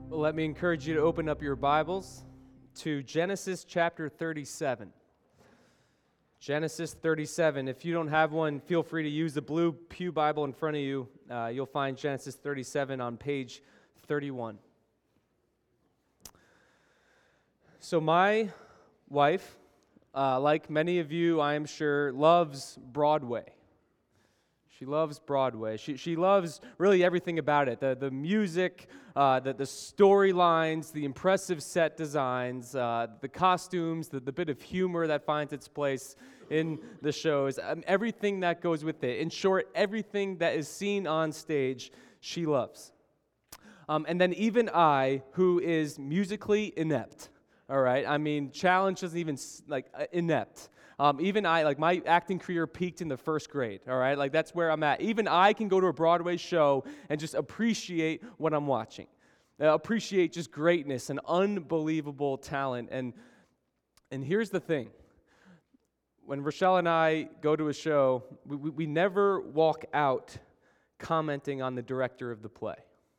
Well, let me encourage you to open up your Bibles to Genesis chapter 37. Genesis 37. If you don't have one, feel free to use the blue pew Bible in front of you. You'll find Genesis 37 on page 31. So my wife, like many of you, I am sure, loves Broadway. She loves Broadway. She loves really everything about it. The music, the storylines, the impressive set designs, the costumes, the bit of humor that finds its place in the shows, everything that goes with it. In short, everything that is seen on stage, she loves. And then even I, who is musically inept, all right? I mean, challenge isn't even inept. Even I, my acting career peaked in the first grade, all right? That's where I'm at. Even I can go to a Broadway show and just appreciate what I'm watching. Appreciate just greatness and unbelievable talent. And here's the thing. When Rochelle and I go to a show, we never walk out commenting on the director of the play.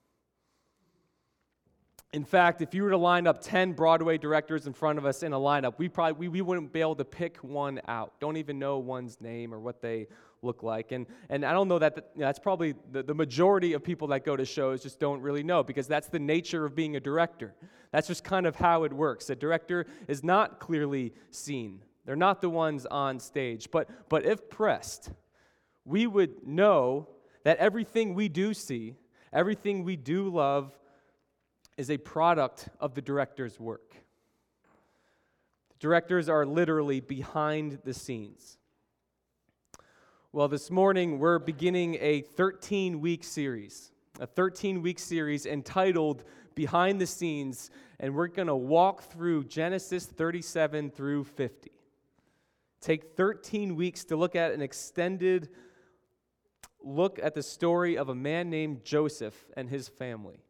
In fact, if you were to line up 10 Broadway directors in front of us in a lineup, we wouldn't be able to pick one out. Don't even know one's name or what they look like. And I don't know that's probably the majority of people that go to shows just don't really know, because that's the nature of being a director. That's just kind of how it works. A director is not clearly seen. They're not the ones on stage. But if pressed, we would know that everything we do see, everything we do love, is a product of the director's work. Directors are literally behind the scenes. Well, this morning we're beginning a 13-week series entitled Behind the Scenes, and we're going to walk through Genesis 37 through 50. Take 13 weeks to look at an extended look at the story of a man named Joseph and his family.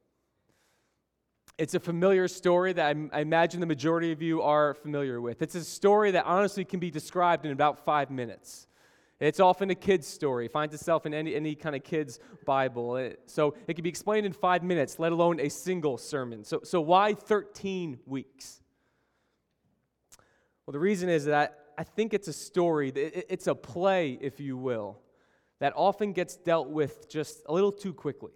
It's a familiar story that I imagine the majority of you are familiar with. It's a story that honestly can be described in about 5 minutes. It's often a kid's story. It finds itself in any kind of kid's Bible. So it can be explained in 5 minutes, let alone a single sermon. So why 13 weeks? Well, the reason is that I think it's a story, it's a play, if you will, that often gets dealt with just a little too quickly.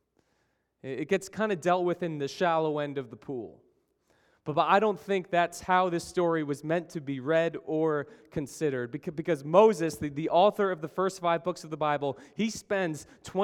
It gets kind of dealt with in the shallow end of the pool. But I don't think that's how this story was meant to be read or considered. Because Moses, the author of the first 5 books of the Bible, he spends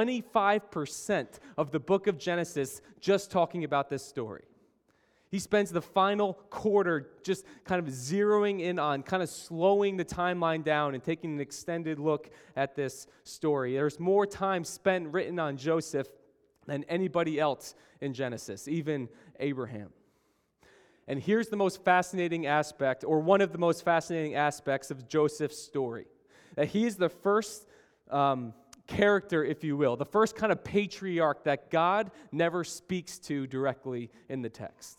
25% of the book of Genesis just talking about this story. He spends the final quarter just kind of zeroing in on, kind of slowing the timeline down and taking an extended look at this story. There's more time spent written on Joseph than anybody else in Genesis, even Abraham. And here's the most fascinating aspect, or one of the most fascinating aspects of Joseph's story, that he is the first character, if you will, the first kind of patriarch that God never speaks to directly in the text.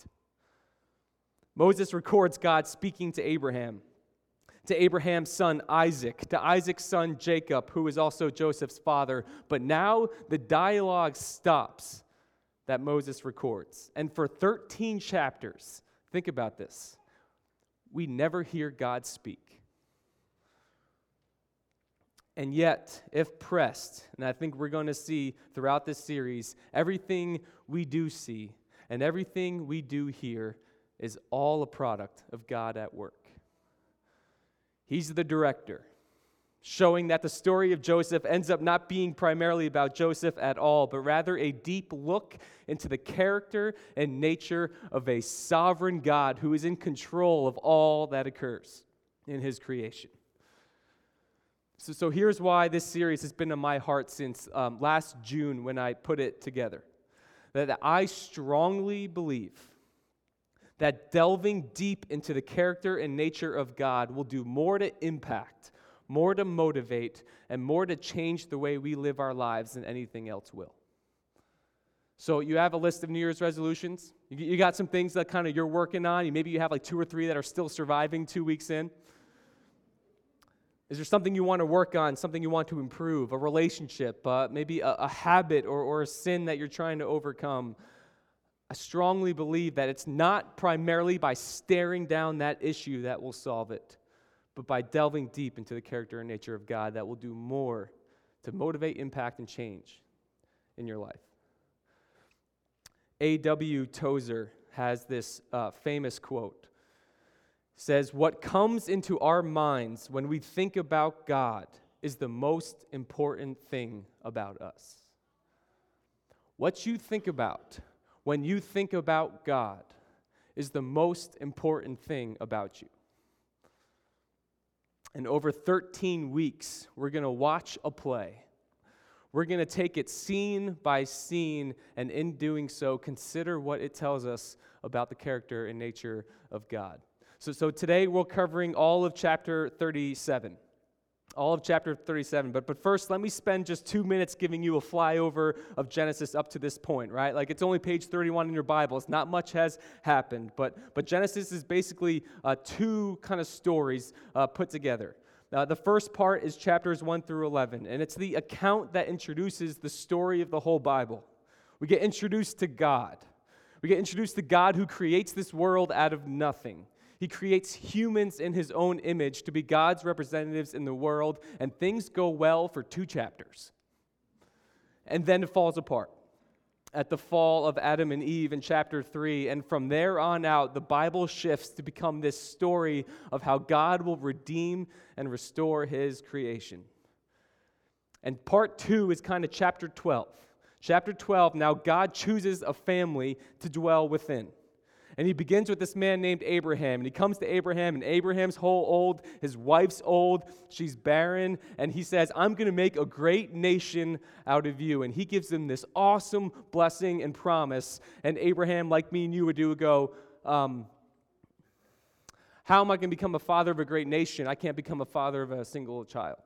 Moses records God speaking to Abraham's son Isaac, to Isaac's son Jacob, who is also Joseph's father. But now the dialogue stops that Moses records. And for 13 chapters, think about this, we never hear God speak. And yet, if pressed, and I think we're going to see throughout this series, everything we do see and everything we do hear is all a product of God at work. He's the director, showing that the story of Joseph ends up not being primarily about Joseph at all, but rather a deep look into the character and nature of a sovereign God who is in control of all that occurs in his creation. So here's why this series has been in my heart since last June when I put it together. That I strongly believe that delving deep into the character and nature of God will do more to impact, more to motivate, and more to change the way we live our lives than anything else will. So you have a list of New Year's resolutions. You got some things that kind of you're working on. Maybe you have like 2 or 3 that are still surviving 2 weeks in. Is there something you want to work on, something you want to improve, a relationship, maybe a habit or a sin that you're trying to overcome? I strongly believe that it's not primarily by staring down that issue that will solve it, but by delving deep into the character and nature of God that will do more to motivate, impact, and change in your life. A.W. Tozer has this famous quote. It says, "What comes into our minds when we think about God is the most important thing about us." What you think about when you think about God is the most important thing about you. And over 13 weeks, we're going to watch a play. We're going to take it scene by scene, and in doing so, consider what it tells us about the character and nature of God. So today, we're covering all of chapter 37. All of chapter 37. But first, let me spend just 2 minutes giving you a flyover of Genesis up to this point, right? Like, it's only page 31 in your Bibles. Not much has happened. But Genesis is basically two kind of stories put together. The first part is chapters 1 through 11, and it's the account that introduces the story of the whole Bible. We get introduced to God. We get introduced to God who creates this world out of nothing. He creates humans in his own image to be God's representatives in the world, and things go well for 2 chapters. And then it falls apart at the fall of Adam and Eve in chapter 3, and from there on out, the Bible shifts to become this story of how God will redeem and restore his creation. And part 2 is kind of chapter 12. Chapter 12, now God chooses a family to dwell within. And he begins with this man named Abraham. And he comes to Abraham, and Abraham's whole old, his wife's old, she's barren. And he says, "I'm going to make a great nation out of you." And he gives them this awesome blessing and promise. And Abraham, like me and you would do, would go, how am I going to become a father of a great nation? I can't become a father of a single child.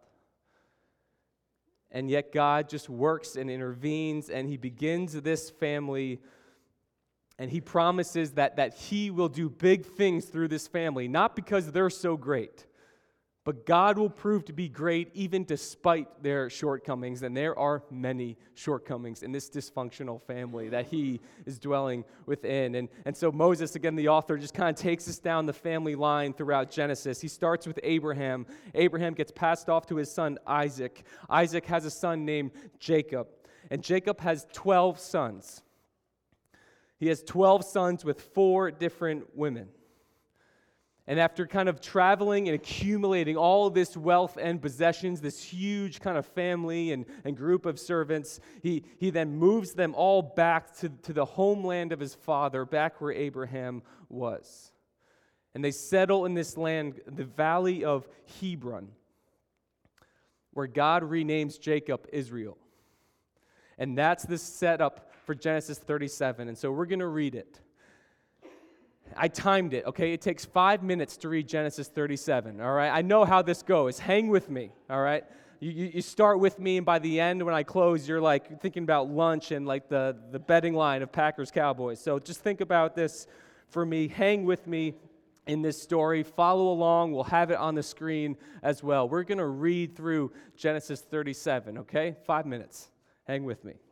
And yet God just works and intervenes, and he begins this family. And he promises that he will do big things through this family, not because they're so great, but God will prove to be great even despite their shortcomings. And there are many shortcomings in this dysfunctional family that he is dwelling within. And so Moses, again, the author, just kind of takes us down the family line throughout Genesis. He starts with Abraham. Abraham gets passed off to his son Isaac. Isaac has a son named Jacob. And Jacob has 12 sons. He has 12 sons with 4 different women. And after kind of traveling and accumulating all of this wealth and possessions, this huge kind of family and group of servants, he then moves them all back to the homeland of his father, back where Abraham was. And they settle in this land, the valley of Hebron, where God renames Jacob Israel. And that's the setup for Genesis 37, and so we're going to read it. I timed it, okay? It takes 5 minutes to read Genesis 37, all right? I know how this goes. Hang with me, all right? You start with me, and by the end, when I close, you're like thinking about lunch and like the betting line of Packers-Cowboys. So just think about this for me. Hang with me in this story. Follow along. We'll have it on the screen as well. We're going to read through Genesis 37, okay? 5 minutes. Hang with me.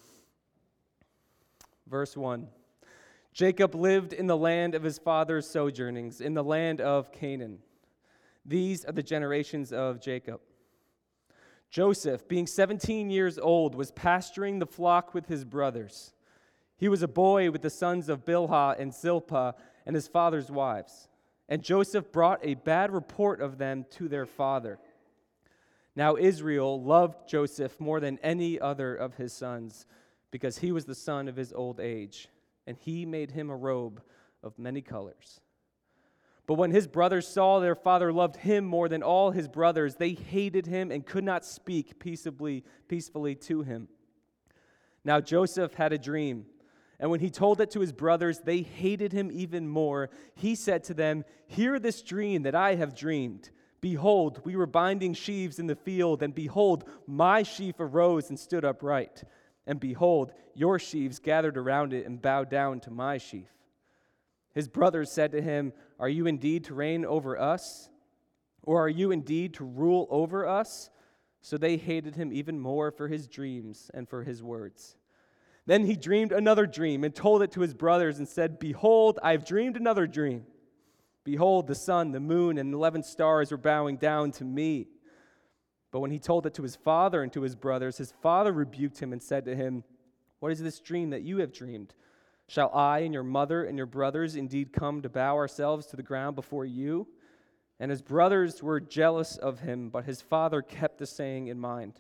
Verse 1, Jacob lived in the land of his father's sojournings, in the land of Canaan. These are the generations of Jacob. Joseph, being 17 years old, was pasturing the flock with his brothers. He was a boy with the sons of Bilhah and Zilpah and his father's wives. And Joseph brought a bad report of them to their father. Now Israel loved Joseph more than any other of his sons, because he was the son of his old age, and he made him a robe of many colors. But when his brothers saw their father loved him more than all his brothers, they hated him and could not speak peacefully to him. Now Joseph had a dream, and when he told it to his brothers, they hated him even more. He said to them, "Hear this dream that I have dreamed. Behold, we were binding sheaves in the field, and behold, my sheaf arose and stood upright. And behold, your sheaves gathered around it and bowed down to my sheaf." His brothers said to him, "Are you indeed to reign over us? Or are you indeed to rule over us?" So they hated him even more for his dreams and for his words. Then he dreamed another dream and told it to his brothers and said, "Behold, I have dreamed another dream. Behold, the sun, the moon, and 11 stars were bowing down to me." But when he told it to his father and to his brothers, his father rebuked him and said to him, "What is this dream that you have dreamed? Shall I and your mother and your brothers indeed come to bow ourselves to the ground before you?" And his brothers were jealous of him, but his father kept the saying in mind.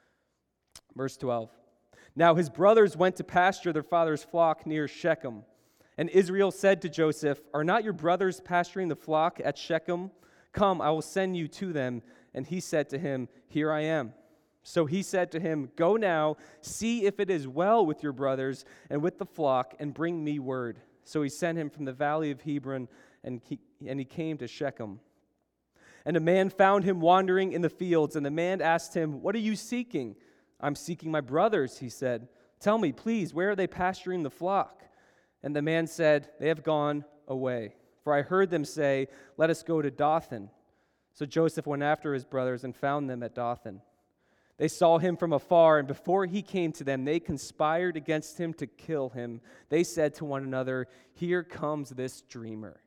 Verse 12. Now his brothers went to pasture their father's flock near Shechem. And Israel said to Joseph, "Are not your brothers pasturing the flock at Shechem? Come, I will send you to them." And he said to him, "Here I am." So he said to him, "Go now, see if it is well with your brothers and with the flock, and bring me word." So he sent him from the valley of Hebron, and he came to Shechem. And a man found him wandering in the fields, and the man asked him, "What are you seeking?" "I'm seeking my brothers," he said. "Tell me, please, where are they pasturing the flock?" And the man said, "They have gone away. For I heard them say, 'Let us go to Dothan.'" So Joseph went after his brothers and found them at Dothan. They saw him from afar, and before he came to them, they conspired against him to kill him. They said to one another, "Here comes this dreamer.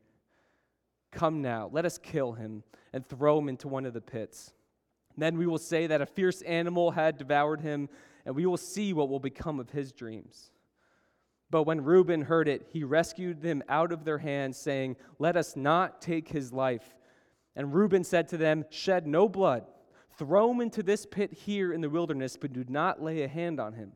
Come now, let us kill him and throw him into one of the pits. Then we will say that a fierce animal had devoured him, and we will see what will become of his dreams." But when Reuben heard it, he rescued them out of their hands, saying, "Let us not take his life." And Reuben said to them, "Shed no blood. Throw him into this pit here in the wilderness, but do not lay a hand on him,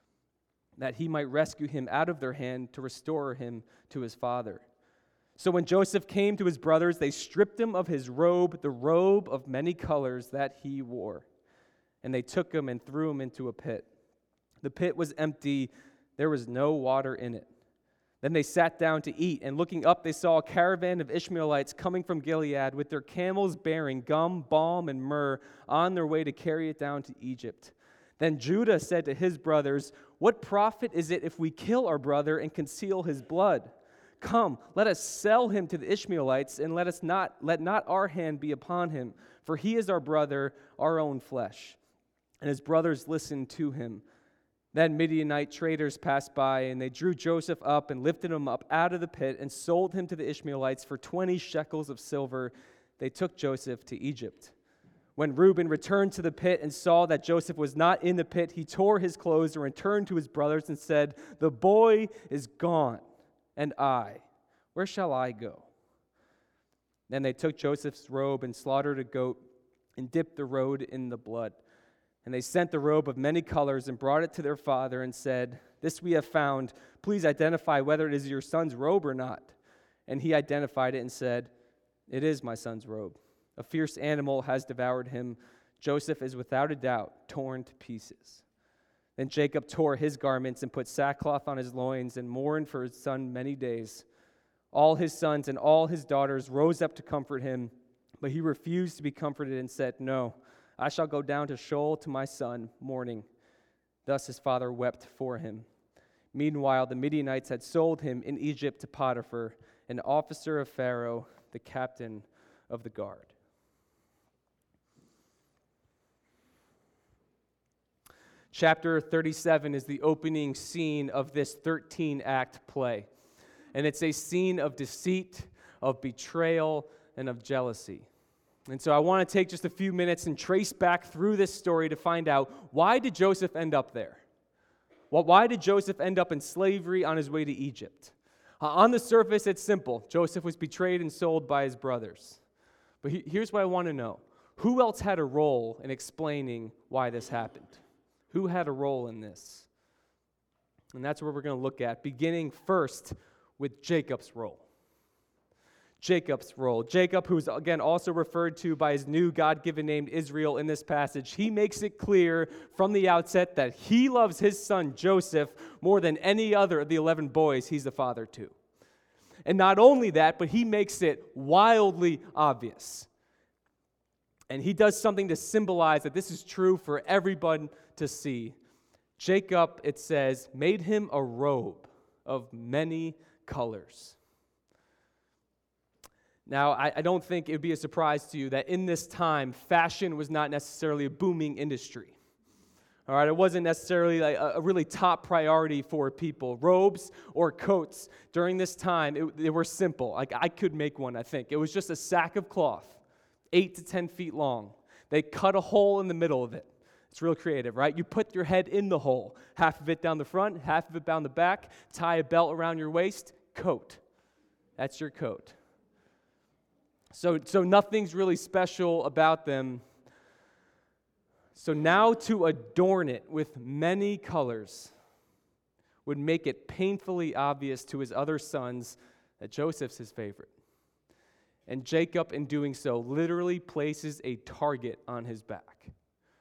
that he might rescue him out of their hand to restore him to his father." So when Joseph came to his brothers, they stripped him of his robe, the robe of many colors that he wore. And they took him and threw him into a pit. The pit was empty, there was no water in it. Then they sat down to eat, and looking up they saw a caravan of Ishmaelites coming from Gilead with their camels bearing gum, balm, and myrrh on their way to carry it down to Egypt. Then Judah said to his brothers, "What profit is it if we kill our brother and conceal his blood? Come, let us sell him to the Ishmaelites, and let not our hand be upon him, for he is our brother, our own flesh." And his brothers listened to him. Then Midianite traders passed by, and they drew Joseph up and lifted him up out of the pit and sold him to the Ishmaelites for 20 shekels of silver. They took Joseph to Egypt. When Reuben returned to the pit and saw that Joseph was not in the pit, he tore his clothes and returned to his brothers and said, "The boy is gone. And where shall I go?" Then they took Joseph's robe and slaughtered a goat and dipped the robe in the blood. And they sent the robe of many colors and brought it to their father and said, "This we have found. Please identify whether it is your son's robe or not." And he identified it and said, "It is my son's robe. A fierce animal has devoured him. Joseph is without a doubt torn to pieces." Then Jacob tore his garments and put sackcloth on his loins and mourned for his son many days. All his sons and all his daughters rose up to comfort him, but he refused to be comforted and said, "No, I shall go down to Sheol to my son, mourning." Thus his father wept for him. Meanwhile, the Midianites had sold him in Egypt to Potiphar, an officer of Pharaoh, the captain of the guard. Chapter 37 is the opening scene of this 13-act play. And it's a scene of deceit, of betrayal, and of jealousy. And so I want to take just a few minutes and trace back through this story to find out, why did Joseph end up there? Well, why did Joseph end up in slavery on his way to Egypt? On the surface, it's simple. Joseph was betrayed and sold by his brothers. But here's what I want to know. Who else had a role in explaining why this happened? Who had a role in this? And that's what we're going to look at, beginning first with Jacob's role. Jacob's role. Jacob, who's again also referred to by his new God-given name Israel in this passage, he makes it clear from the outset that he loves his son Joseph more than any other of the 11 boys he's the father to. And not only that, but he makes it wildly obvious. And he does something to symbolize that this is true for everyone to see. Jacob, it says, made him a robe of many colors. Now, I don't think it would be a surprise to you that in this time, fashion was not necessarily a booming industry. All right, it wasn't necessarily like a really top priority for people. Robes or coats during this time, they were simple. Like I could make one, I think. It was just a sack of cloth, 8 to 10 feet long. They cut a hole in the middle of it. It's real creative, right? You put your head in the hole, half of it down the front, half of it down the back, tie a belt around your waist, coat. That's your coat. So nothing's really special about them. So now to adorn it with many colors would make it painfully obvious to his other sons that Joseph's his favorite. And Jacob, in doing so, literally places a target on his back.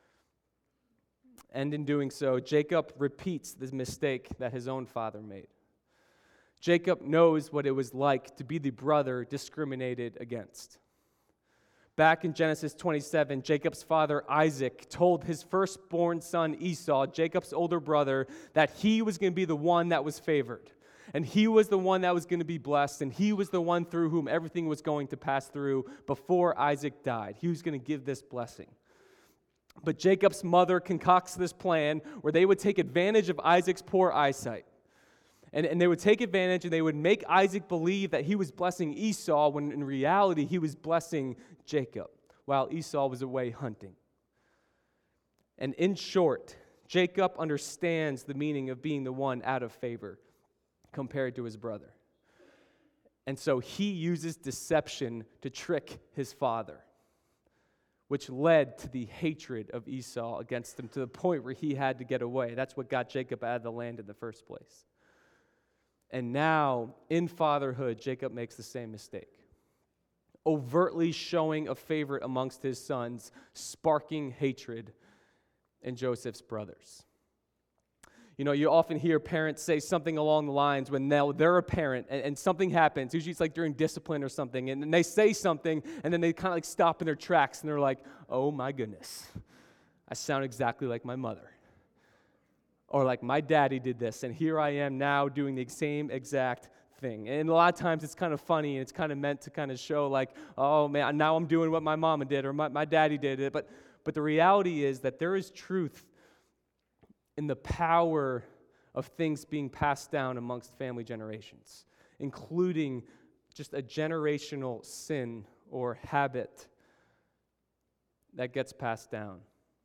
And in doing so, Jacob repeats the mistake that his own father made. Jacob knows what it was like to be the brother discriminated against. Back in Genesis 27, Jacob's father Isaac told his firstborn son Esau, Jacob's older brother, that he was going to be the one that was favored. And he was the one that was going to be blessed, and he was the one through whom everything was going to pass through before Isaac died. He was going to give this blessing. But Jacob's mother concocts this plan where they would take advantage of Isaac's poor eyesight. And they would take advantage and they would make Isaac believe that he was blessing Esau when in reality he was blessing Jacob while Esau was away hunting. And in short, Jacob understands the meaning of being the one out of favor compared to his brother. And so he uses deception to trick his father, which led to the hatred of Esau against him to the point where he had to get away. That's what got Jacob out of the land in the first place. And now, in fatherhood, Jacob makes the same mistake, overtly showing a favorite amongst his sons, sparking hatred in Joseph's brothers. You know, you often hear parents say something along the lines when they're a parent and something happens, usually it's like during discipline or something, and they say something, and then they kind of like stop in their tracks, and they're like, oh my goodness, I sound exactly like my mother. Or like, my daddy did this, and here I am now doing the same exact thing. And a lot of times it's kind of funny, and it's kind of meant to kind of show like, oh man, now I'm doing what my mama did, or my daddy did it. But the reality is that there is truth in the power of things being passed down amongst family generations, including just a generational sin or habit that gets passed down.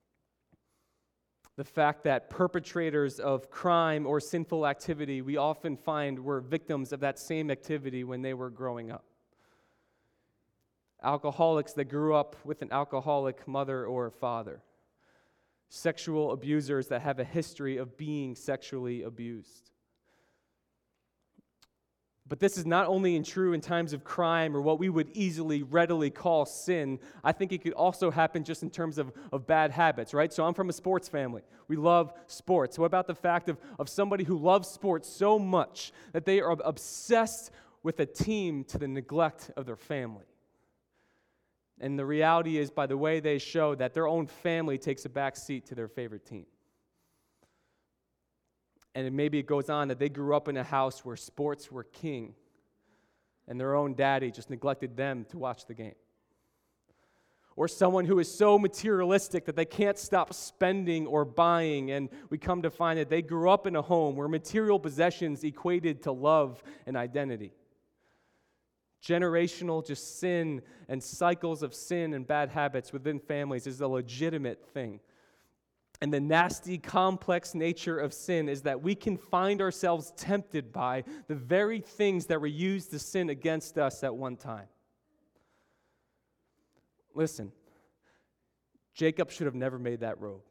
The fact that perpetrators of crime or sinful activity, we often find were victims of that same activity when they were growing up. Alcoholics that grew up with an alcoholic mother or father. Sexual abusers that have a history of being sexually abused. But this is not only true in times of crime or what we would readily call sin. I think it could also happen just in terms of bad habits, right? So I'm from a sports family. We love sports. What about the fact of somebody who loves sports so much that they are obsessed with a team to the neglect of their family? And the reality is, by the way they show, that their own family takes a back seat to their favorite team. And maybe it goes on that they grew up in a house where sports were king, and their own daddy just neglected them to watch the game. Or someone who is so materialistic that they can't stop spending or buying, and we come to find that they grew up in a home where material possessions equated to love and identity. Generational just sin and cycles of sin and bad habits within families is a legitimate thing. And the nasty, complex nature of sin is that we can find ourselves tempted by the very things that were used to sin against us at one time. Listen, Jacob should have never made that robe.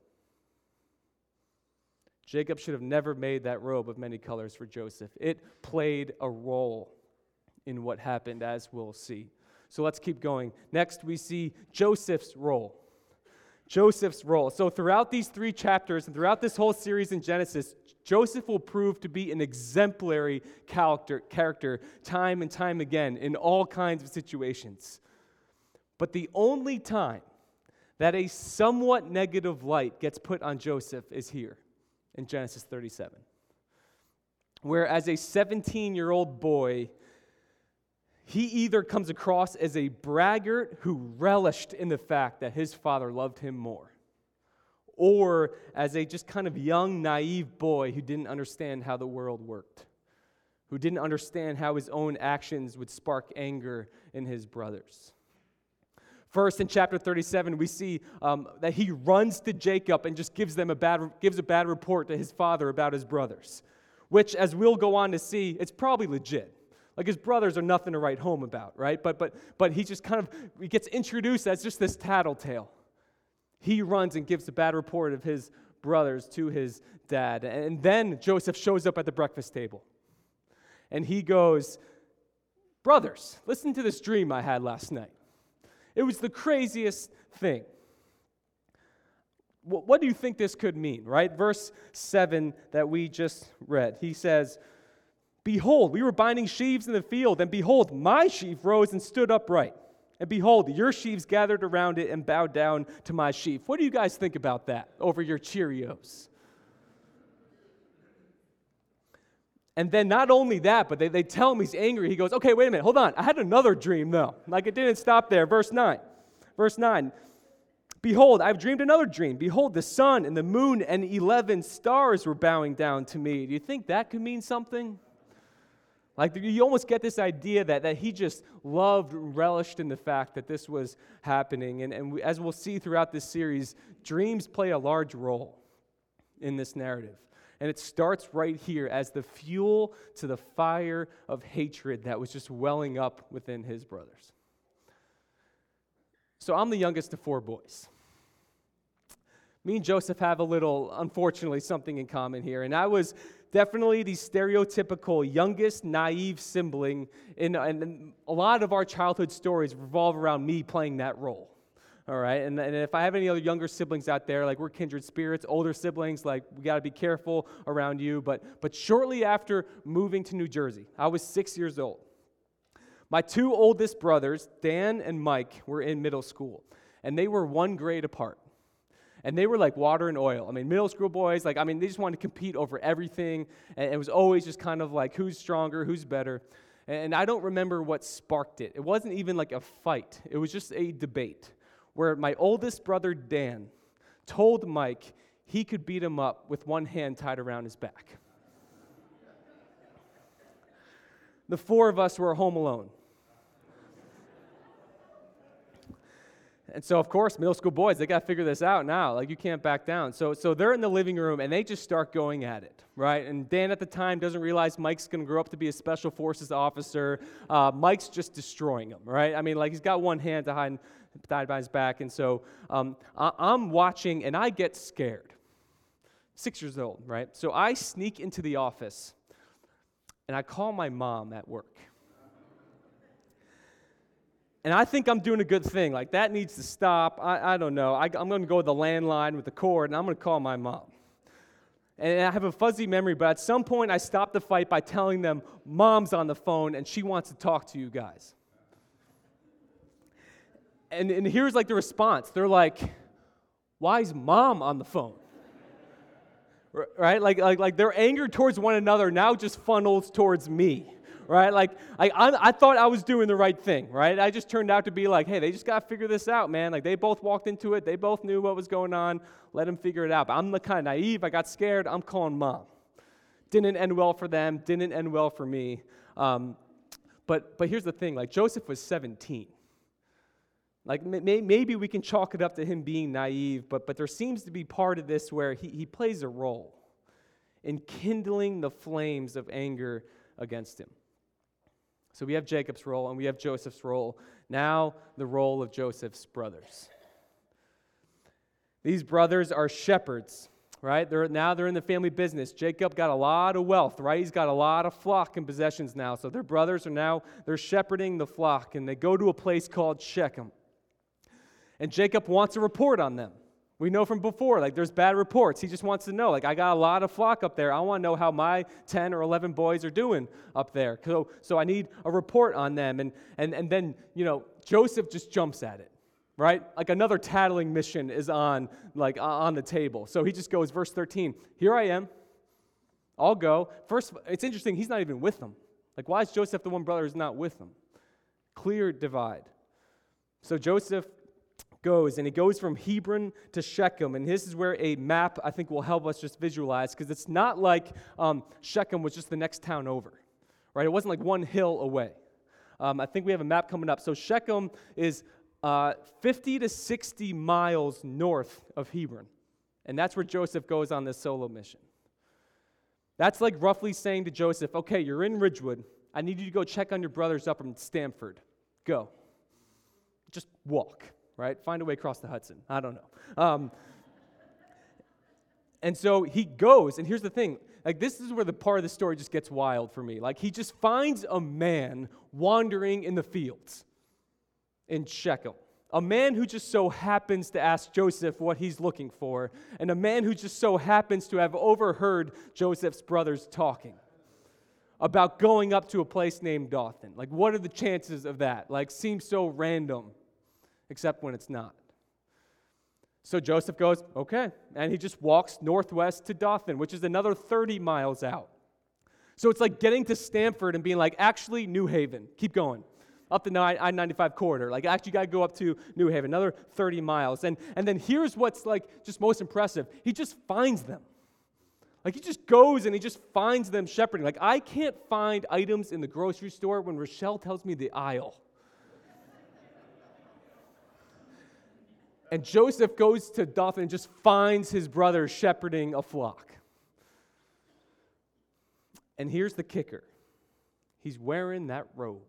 Jacob should have never made that robe of many colors for Joseph. It played a role in what happened, as we'll see. So let's keep going. Next, we see Joseph's role. Joseph's role. So throughout these 3 chapters and throughout this whole series in Genesis, Joseph will prove to be an exemplary character time and time again in all kinds of situations. But the only time that a somewhat negative light gets put on Joseph is here in Genesis 37, where as a 17-year-old boy, he either comes across as a braggart who relished in the fact that his father loved him more, or as a just kind of young, naive boy who didn't understand how the world worked, who didn't understand how his own actions would spark anger in his brothers. First, in chapter 37, we see that he runs to Jacob and just gives a bad report to his father about his brothers, which, as we'll go on to see, it's probably legit. Like, his brothers are nothing to write home about, right? But he just he gets introduced as just this tattletale. He runs and gives a bad report of his brothers to his dad. And then Joseph shows up at the breakfast table. And he goes, "Brothers, listen to this dream I had last night. It was the craziest thing." What do you think this could mean, right? Verse 7 that we just read. He says, "Behold, we were binding sheaves in the field, and behold, my sheaf rose and stood upright. And behold, your sheaves gathered around it and bowed down to my sheaf." What do you guys think about that over your Cheerios? And then not only that, but they tell him he's angry. He goes, "Okay, wait a minute, hold on. I had another dream, though." Like, it didn't stop there. Verse 9. "Behold, I've dreamed another dream. Behold, the sun and the moon and 11 stars were bowing down to me." Do you think that could mean something? Like, you almost get this idea that he just loved and relished in the fact that this was happening. And as we'll see throughout this series, dreams play a large role in this narrative. And it starts right here as the fuel to the fire of hatred that was just welling up within his brothers. So I'm the youngest of 4 boys. Me and Joseph have unfortunately, something in common here. And I was definitely the stereotypical youngest, naive sibling, and a lot of our childhood stories revolve around me playing that role. All right, and if I have any other younger siblings out there, like, we're kindred spirits. Older siblings, like, we got to be careful around you. But shortly after moving to New Jersey, I was 6 years old. My 2 oldest brothers, Dan and Mike, were in middle school, and they were 1 grade apart. And they were like water and oil. I mean, middle school boys, they just wanted to compete over everything, and it was always just kind of like, who's stronger, who's better. And I don't remember what sparked it. It wasn't even like a fight. It was just a debate where my oldest brother, Dan, told Mike he could beat him up with one hand tied around his back. The 4 of us were home alone. And so, of course, middle school boys, they got to figure this out now. Like, you can't back down. So they're in the living room, and they just start going at it, right? And Dan at the time doesn't realize Mike's going to grow up to be a special forces officer. Mike's just destroying him, right? I mean, like, he's got one hand tied by his back. And so I'm watching, and I get scared. 6 years old, right? So I sneak into the office, and I call my mom at work. And I think I'm doing a good thing. Like, that needs to stop. I don't know. I'm going to go with the landline with the cord, and I'm going to call my mom. And I have a fuzzy memory, but at some point I stopped the fight by telling them, "Mom's on the phone, and she wants to talk to you guys." And here's, like, the response. They're like, "Why is Mom on the phone?" Right? Like their anger towards one another now just funnels towards me. Right? Like, I thought I was doing the right thing, right? I just turned out to be like, hey, they just got to figure this out, man. Like, they both walked into it. They both knew what was going on. Let them figure it out. But I'm the kind of naive. I got scared. I'm calling Mom. Didn't end well for them. Didn't end well for me. But here's the thing. Like, Joseph was 17. Like, maybe we can chalk it up to him being naive, but there seems to be part of this where he plays a role in kindling the flames of anger against him. So we have Jacob's role and we have Joseph's role. Now the role of Joseph's brothers. These brothers are shepherds, right? They're in the family business. Jacob got a lot of wealth, right? He's got a lot of flock and possessions now. So their brothers they're shepherding the flock, and they go to a place called Shechem. And Jacob wants a report on them. We know from before, like, there's bad reports. He just wants to know, like, I got a lot of flock up there. I want to know how my 10 or 11 boys are doing up there. So I need a report on them. And then, Joseph just jumps at it, right? Like, another tattling mission is on the table. So he just goes, verse 13, "Here I am. I'll go." First, it's interesting, he's not even with them. Like, why is Joseph the one brother who's not with them? Clear divide. So Joseph goes, and he goes from Hebron to Shechem, and this is where a map, I think, will help us just visualize, because it's not like Shechem was just the next town over, right? It wasn't like one hill away. I think we have a map coming up. So Shechem is 50 to 60 miles north of Hebron, and that's where Joseph goes on this solo mission. That's like roughly saying to Joseph, okay, you're in Ridgewood. I need you to go check on your brothers up in Stamford. Go. Just walk. Right? Find a way across the Hudson. I don't know. And so he goes, and here's the thing. Like, this is where the part of the story just gets wild for me. Like, he just finds a man wandering in the fields in Shechem. A man who just so happens to ask Joseph what he's looking for, and a man who just so happens to have overheard Joseph's brothers talking about going up to a place named Dothan. Like, what are the chances of that? Like, seems so random. Except when it's not. So Joseph goes, okay, and he just walks northwest to Dothan, which is another 30 miles out. So it's like getting to Stamford and being like, actually, New Haven, keep going, up the I-95 corridor. Like, actually, you got to go up to New Haven, another 30 miles. And then here's what's like just most impressive. He just finds them. Like, he just goes and he just finds them shepherding. Like, I can't find items in the grocery store when Rochelle tells me the aisle. And Joseph goes to Dothan and just finds his brother shepherding a flock. And here's the kicker. He's wearing that robe.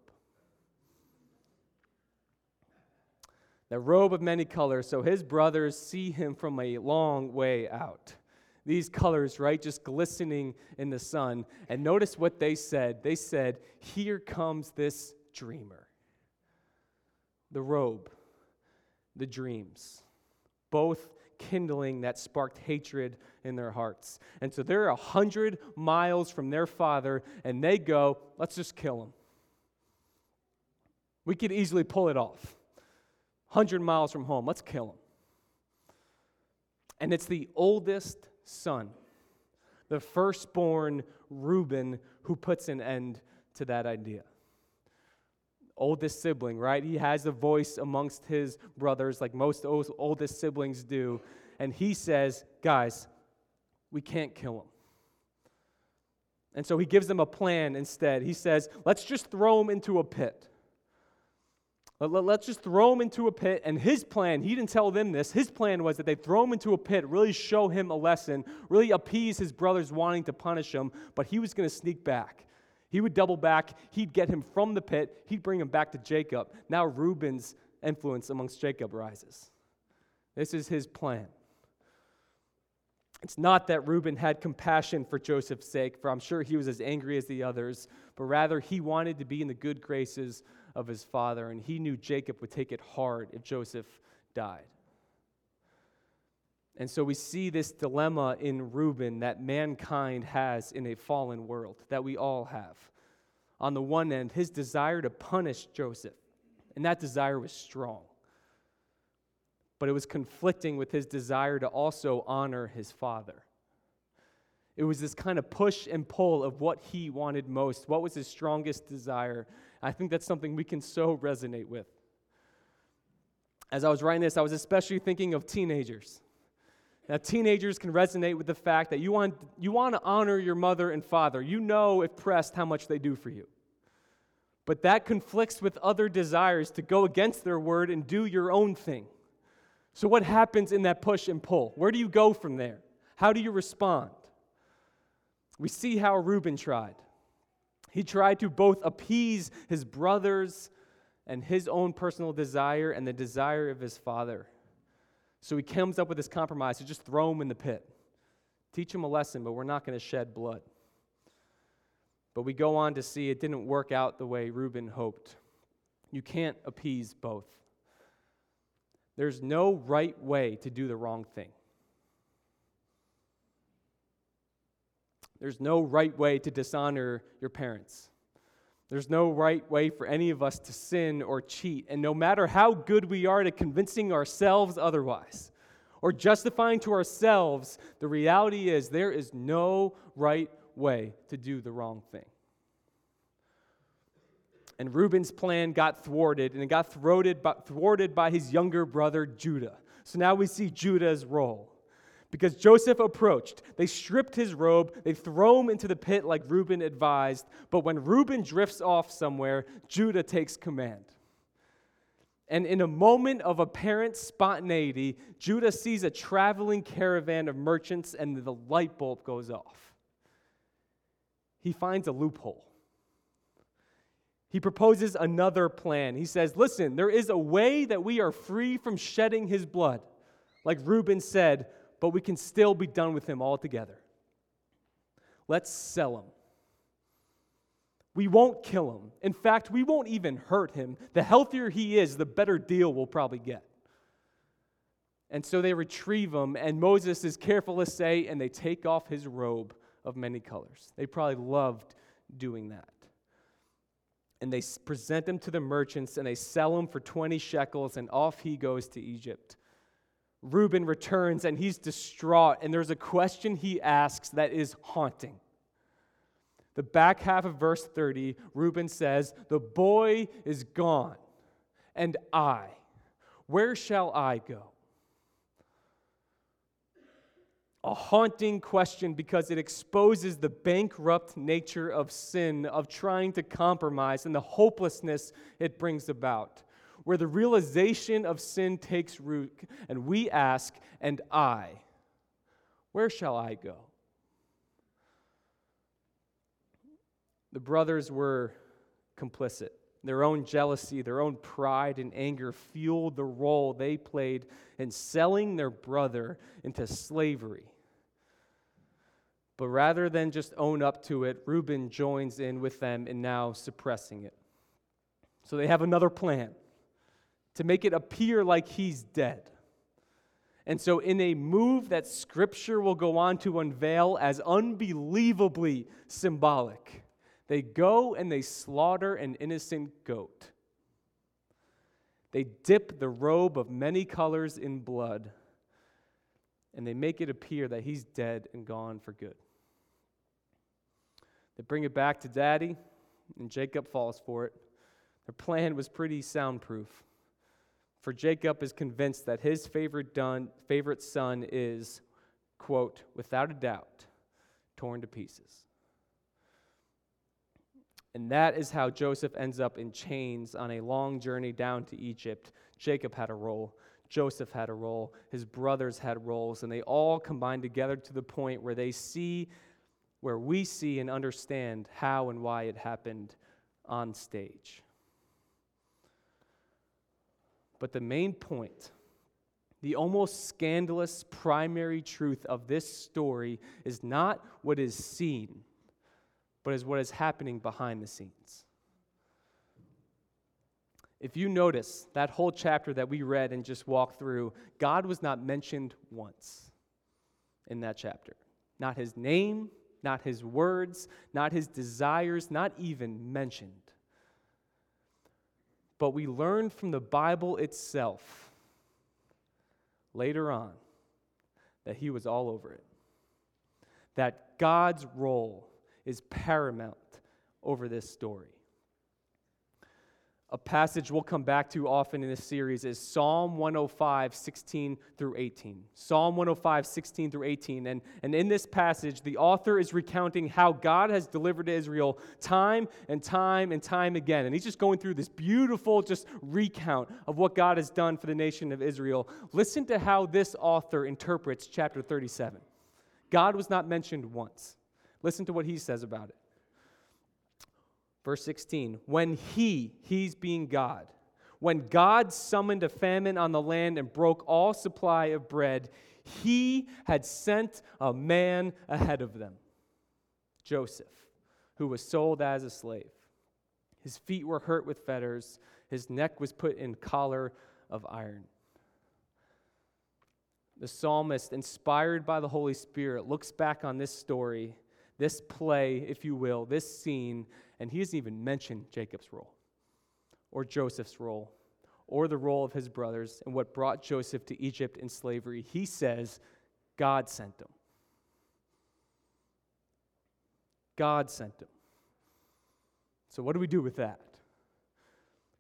That robe of many colors, so his brothers see him from a long way out. These colors, right, just glistening in the sun. And notice what they said. They said, here comes this dreamer. The robe. The dreams, both kindling that sparked hatred in their hearts. And so they're 100 miles from their father, and they go, let's just kill him. We could easily pull it off. 100 miles from home, let's kill him. And it's the oldest son, the firstborn Reuben, who puts an end to that idea. Oldest sibling, right? He has a voice amongst his brothers like most oldest siblings do. And he says, guys, we can't kill him. And so he gives them a plan instead. He says, let's just throw him into a pit. Let's just throw him into a pit. And his plan, he didn't tell them this, his plan was that they'd throw him into a pit, really show him a lesson, really appease his brothers wanting to punish him, but he was going to sneak back. He would double back. He'd get him from the pit. He'd bring him back to Jacob. Now Reuben's influence amongst Jacob rises. This is his plan. It's not that Reuben had compassion for Joseph's sake, for I'm sure he was as angry as the others, but rather he wanted to be in the good graces of his father, and he knew Jacob would take it hard if Joseph died. And so we see this dilemma in Reuben that mankind has in a fallen world, that we all have. On the one end, his desire to punish Joseph, and that desire was strong. But it was conflicting with his desire to also honor his father. It was this kind of push and pull of what he wanted most. What was his strongest desire? I think that's something we can so resonate with. As I was writing this, I was especially thinking of teenagers. Now, teenagers can resonate with the fact that you want to honor your mother and father. You know, if pressed, how much they do for you. But that conflicts with other desires to go against their word and do your own thing. So what happens in that push and pull? Where do you go from there? How do you respond? We see how Reuben tried. He tried to both appease his brothers and his own personal desire and the desire of his father. So he comes up with this compromise to just throw him in the pit. Teach him a lesson, but we're not going to shed blood. But we go on to see it didn't work out the way Reuben hoped. You can't appease both. There's no right way to do the wrong thing. There's no right way to dishonor your parents. There's no right way for any of us to sin or cheat. And no matter how good we are at convincing ourselves otherwise, or justifying to ourselves, the reality is there is no right way to do the wrong thing. And Reuben's plan got thwarted, and it got thwarted by his younger brother, Judah. So now we see Judah's role. Because Joseph approached, they stripped his robe, they throw him into the pit like Reuben advised, but when Reuben drifts off somewhere, Judah takes command. And in a moment of apparent spontaneity, Judah sees a traveling caravan of merchants and the light bulb goes off. He finds a loophole. He proposes another plan. He says, listen, there is a way that we are free from shedding his blood, like Reuben said, but we can still be done with him altogether. Let's sell him. We won't kill him. In fact, we won't even hurt him. The healthier he is, the better deal we'll probably get. And so they retrieve him, and Moses is careful to say, and they take off his robe of many colors. They probably loved doing that. And they present him to the merchants, and they sell him for 20 shekels, and off he goes to Egypt. Reuben returns, and he's distraught, and there's a question he asks that is haunting. The back half of verse 30, Reuben says, "The boy is gone, and where shall I go?" A haunting question because it exposes the bankrupt nature of sin, of trying to compromise, and the hopelessness it brings about, where the realization of sin takes root, and we ask, "And where shall I go?" The brothers were complicit. Their own jealousy, their own pride and anger fueled the role they played in selling their brother into slavery. But rather than just own up to it, Reuben joins in with them in now suppressing it. So they have another plan to make it appear like he's dead. And so in a move that Scripture will go on to unveil as unbelievably symbolic, they go and they slaughter an innocent goat. They dip the robe of many colors in blood, and they make it appear that he's dead and gone for good. They bring it back to Daddy, and Jacob falls for it. Their plan was pretty soundproof, for Jacob is convinced that his favorite son is, quote, without a doubt, torn to pieces. And that is how Joseph ends up in chains on a long journey down to Egypt. Jacob had a role. Joseph had a role. His brothers had roles. And they all combine together to the point where we see and understand how and why it happened on stage. But the main point, the almost scandalous primary truth of this story is not what is seen, but is what is happening behind the scenes. If you notice that whole chapter that we read and just walked through, God was not mentioned once in that chapter. Not his name, not his words, not his desires, not even mentioned. But we learn from the Bible itself later on that he was all over it. That God's role is paramount over this story. A passage we'll come back to often in this series is Psalm 105, 16 through 18. Psalm 105, 16 through 18. And in this passage, the author is recounting how God has delivered Israel time and time and time again. And he's just going through this beautiful just recount of what God has done for the nation of Israel. Listen to how this author interprets chapter 37. God was not mentioned once. Listen to what he says about it. Verse 16, when he's being God, when God summoned a famine on the land and broke all supply of bread, he had sent a man ahead of them, Joseph, who was sold as a slave. His feet were hurt with fetters, his neck was put in collar of iron. The psalmist, inspired by the Holy Spirit, looks back on this story, this play, if you will, this scene, and he doesn't even mention Jacob's role, or Joseph's role, or the role of his brothers, and what brought Joseph to Egypt in slavery. He says, God sent him. God sent him. So what do we do with that?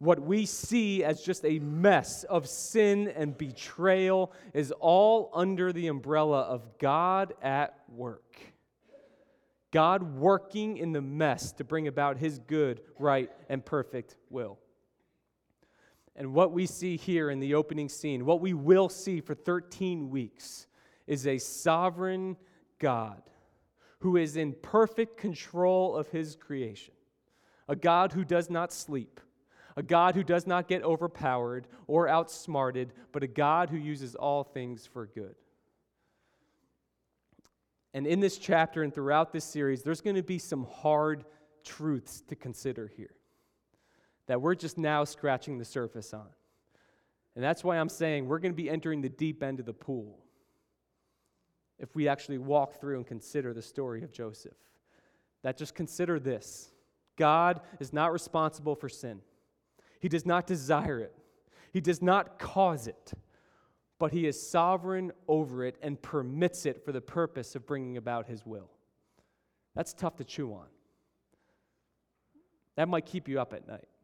What we see as just a mess of sin and betrayal is all under the umbrella of God at work. God working in the mess to bring about His good, right, and perfect will. And what we see here in the opening scene, what we will see for 13 weeks, is a sovereign God who is in perfect control of His creation. A God who does not sleep. A God who does not get overpowered or outsmarted, but a God who uses all things for good. And in this chapter and throughout this series, there's going to be some hard truths to consider here that we're just now scratching the surface on. And that's why I'm saying we're going to be entering the deep end of the pool if we actually walk through and consider the story of Joseph. That just consider this. God is not responsible for sin. He does not desire it. He does not cause it. But He is sovereign over it and permits it for the purpose of bringing about His will. That's tough to chew on. That might keep you up at night.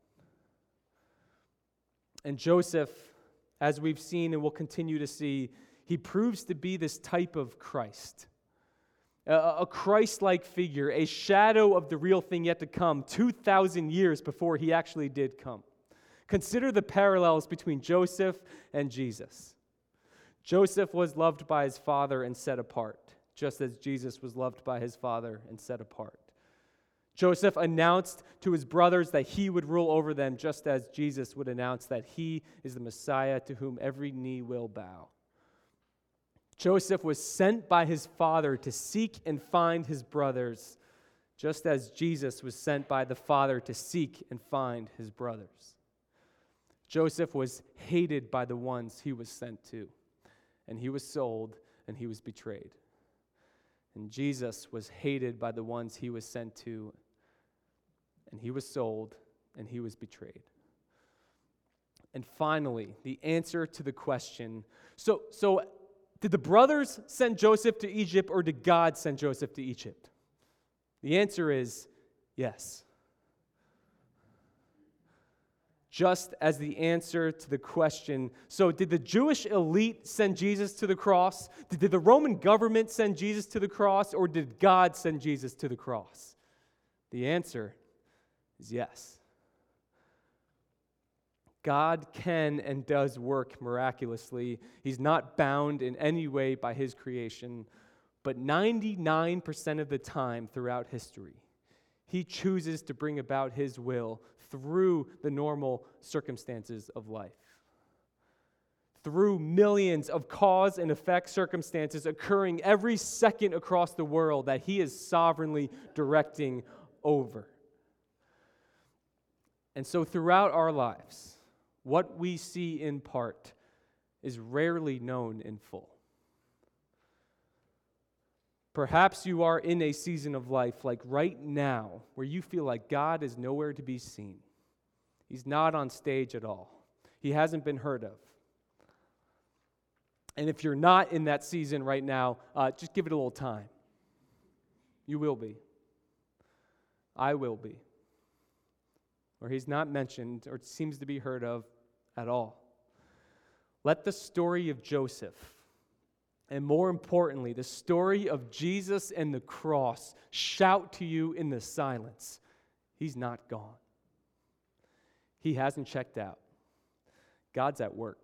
And Joseph, as we've seen and will continue to see, he proves to be this type of Christ. A Christ-like figure, a shadow of the real thing yet to come, 2,000 years before He actually did come. Consider the parallels between Joseph and Jesus. Joseph was loved by his father and set apart, just as Jesus was loved by His Father and set apart. Joseph announced to his brothers that he would rule over them, just as Jesus would announce that He is the Messiah to whom every knee will bow. Joseph was sent by his father to seek and find his brothers, just as Jesus was sent by the Father to seek and find His brothers. Joseph was hated by the ones he was sent to, and he was sold and he was betrayed. And Jesus was hated by the ones He was sent to, and He was sold and He was betrayed. And finally, the answer to the question, so did the brothers send Joseph to Egypt, or did God send Joseph to Egypt? The answer is yes. Just as the answer to the question, so did the Jewish elite send Jesus to the cross? Did the Roman government send Jesus to the cross, or did God send Jesus to the cross? The answer is yes. God can and does work miraculously. He's not bound in any way by His creation, but 99% of the time throughout history, He chooses to bring about His will through the normal circumstances of life. Through millions of cause and effect circumstances occurring every second across the world that He is sovereignly directing over. And so throughout our lives, what we see in part is rarely known in full. Perhaps you are in a season of life like right now where you feel like God is nowhere to be seen. He's not on stage at all. He hasn't been heard of. And if you're not in that season right now, just give it a little time. You will be. I will be. Where He's not mentioned or seems to be heard of at all. Let the story of Joseph, and more importantly, the story of Jesus and the cross, shout to you in the silence. He's not gone. He hasn't checked out. God's at work.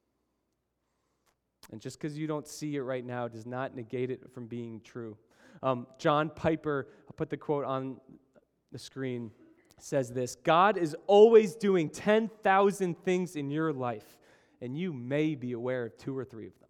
And just because you don't see it right now does not negate it from being true. John Piper, I'll put the quote on the screen, says this: God is always doing 10,000 things in your life, and you may be aware of 2 or 3 of them.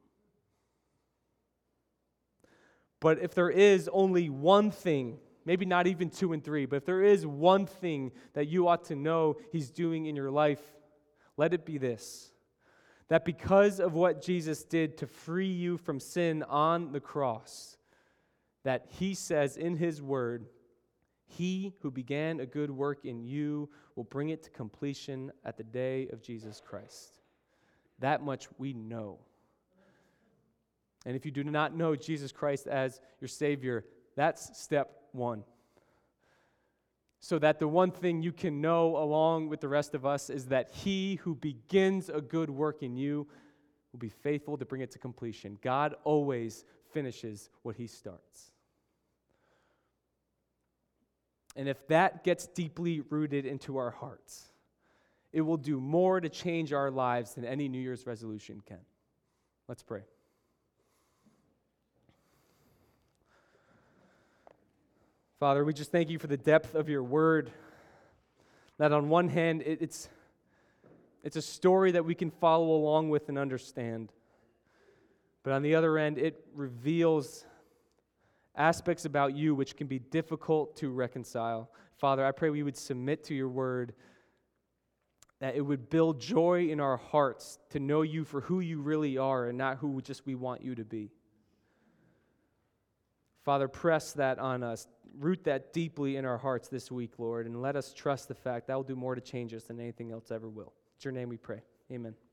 But if there is only one thing, maybe not even 2 and 3, but if there is one thing that you ought to know He's doing in your life, let it be this: that because of what Jesus did to free you from sin on the cross, that He says in His word, He who began a good work in you will bring it to completion at the day of Jesus Christ. That much we know. And if you do not know Jesus Christ as your Savior, that's step 1. so that the one thing you can know along with the rest of us is that he who begins a good work in you will be faithful to bring it to completion. God always finishes what he starts. And if that gets deeply rooted into our hearts, it will do more to change our lives than any New Year's resolution can. Let's pray. Father, we just thank you for the depth of your word. That on one hand, it's a story that we can follow along with and understand. But on the other end, it reveals aspects about you which can be difficult to reconcile. Father, I pray we would submit to your word, that it would build joy in our hearts to know you for who you really are and not who just we want you to be. Father, press that on us. Root that deeply in our hearts this week, Lord, and let us trust the fact that will do more to change us than anything else ever will. It's your name we pray. Amen.